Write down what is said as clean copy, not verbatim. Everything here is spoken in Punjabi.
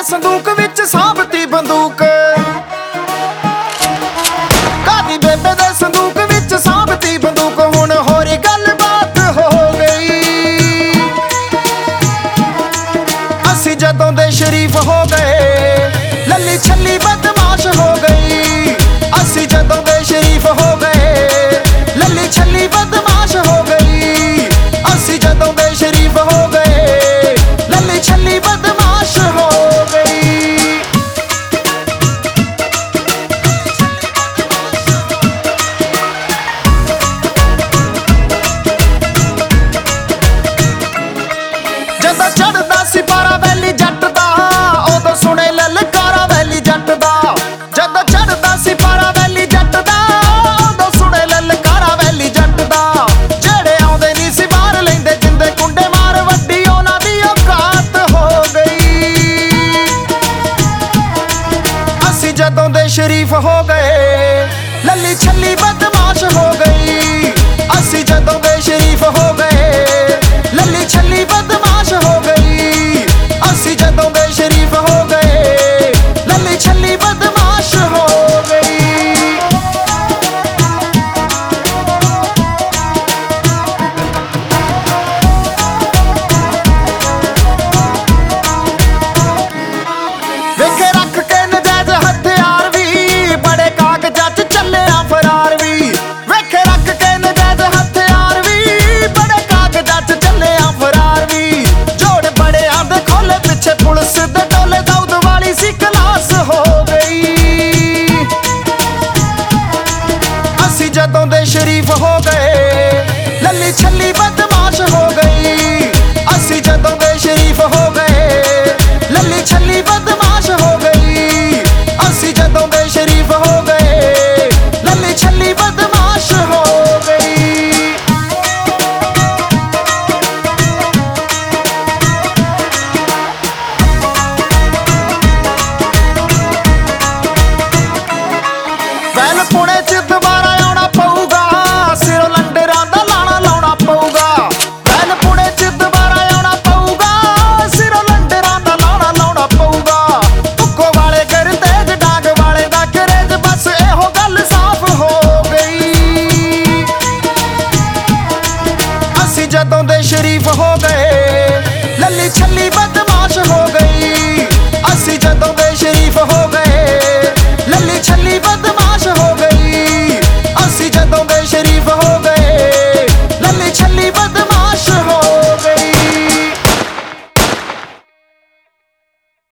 ਸੰਦੂਕ ਵਿੱਚ ਸਾਂਭਤੀ ਬੰਦੂਕ, ਕਾਦੀ ਬੇਬੇ ਦੇ ਸੰਦੂਕ ਵਿੱਚ ਸਾਂਭਤੀ ਬੰਦੂਕ। ਹੁਣ ਹੋਰ ਗੱਲਬਾਤ ਹੋ ਗਈ, ਅਸੀਂ ਜਦੋਂ ਦੇ ਸ਼ਰੀਫ ਹੋ ਗਏ, ਲੱਲੀ ਛੱਲੀ ਬਦਮਾਸ਼ ਹੋ ਗਈ। ਅਸੀਂ ਜਦੋਂ ਦੇ ਸ਼ਰੀਫ ਹੋ ਗਏ, ਲੱਲੀ ਛੱਲੀ ਬਦਮਾਸ਼ ਹੋ ਗਈ। ਅਸੀਂ ਜਦੋਂ ਦੇ ਸ਼ਰੀਫ ਹੋ ਗਏ, ਲੱਲੀ ਛੱਲੀ ਬਦਮਾਸ਼ ਹੋ ਗਈ। ਜਦੋਂ ਚੜਦਾ ਸੀ ਪਾਰਾ ਵੈਲੀ ਜੱਟ ਦਾ, ਉਦੋਂ ਸੁਣੇ ਲਲਕਾਰਾ ਵੈਲੀ ਜੱਟ ਦਾ। ਜਦੋਂ ਚੜਦਾ ਸੀ ਪਾਰਾ ਵੈਲੀ ਜੱਟ ਦਾ, ਉਦੋਂ ਸੁਣੇ ਲਲਕਾਰਾ ਵੈਲੀ ਜੱਟ ਦਾ। ਜਿਹੜੇ ਆਉਂਦੇ ਨਹੀਂ ਸੀ ਬਾਹਰ ਲੈਂਦੇ ਜਿੰਦੇ ਕੁੰਡੇ ਮਾਰ, ਵੱਡੀ ਉਹਨਾਂ ਦੀ ਔਕਾਤ ਹੋ ਗਈ। ਅਸੀਂ ਜਦੋਂ ਦੇ ਸ਼ਰੀਫ ਹੋ ਗਏ, ਲੱਲੀ ਛੱਲੀ ਬਦਮਾਸ਼ ਹੋ ਗਈ। ਅਸੀਂ ਜਦੋਂ ਦੇ